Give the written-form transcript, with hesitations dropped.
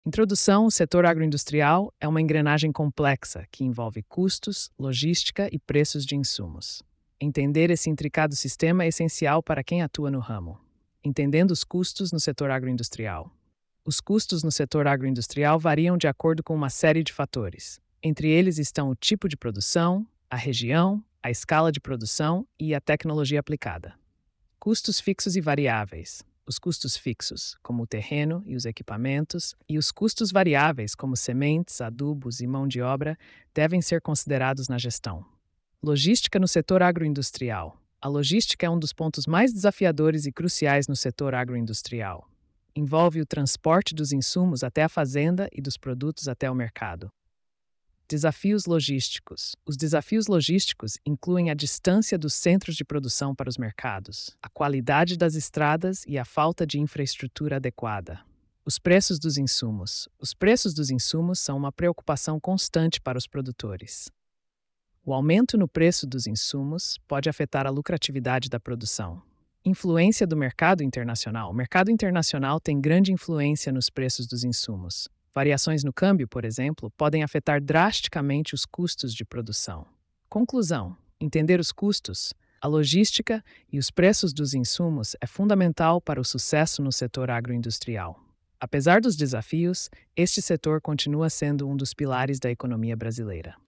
Introdução: o setor agroindustrial é uma engrenagem complexa que envolve custos, logística e preços de insumos. Entender esse intricado sistema é essencial para quem atua no ramo. Entendendo os custos no setor agroindustrial. Os custos no setor agroindustrial variam de acordo com uma série de fatores. Entre eles estão o tipo de produção, a região, a escala de produção e a tecnologia aplicada. Custos fixos e variáveis. Os custos fixos, como o terreno e os equipamentos, e os custos variáveis, como sementes, adubos e mão de obra, devem ser considerados na gestão. Logística no setor agroindustrial. A logística é um dos pontos mais desafiadores e cruciais no setor agroindustrial. Envolve o transporte dos insumos até a fazenda e dos produtos até o mercado. Desafios logísticos. Os desafios logísticos incluem a distância dos centros de produção para os mercados, a qualidade das estradas e a falta de infraestrutura adequada. Os preços dos insumos. Os preços dos insumos são uma preocupação constante para os produtores. O aumento no preço dos insumos pode afetar a lucratividade da produção. Influência do mercado internacional. O mercado internacional tem grande influência nos preços dos insumos. Variações no câmbio, por exemplo, podem afetar drasticamente os custos de produção. Conclusão: entender os custos, a logística e os preços dos insumos é fundamental para o sucesso no setor agroindustrial. Apesar dos desafios, este setor continua sendo um dos pilares da economia brasileira.